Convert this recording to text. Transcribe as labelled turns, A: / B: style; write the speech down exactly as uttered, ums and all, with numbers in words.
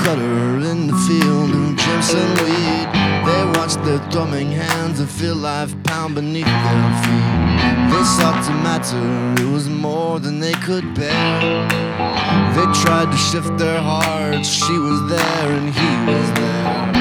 A: clutter in the field and chips and weed. They watched their thrumming hands and feel life pound beneath their feet. They sought to matter, it was more than they could bear. They tried to shift their hearts, she was there and he was there.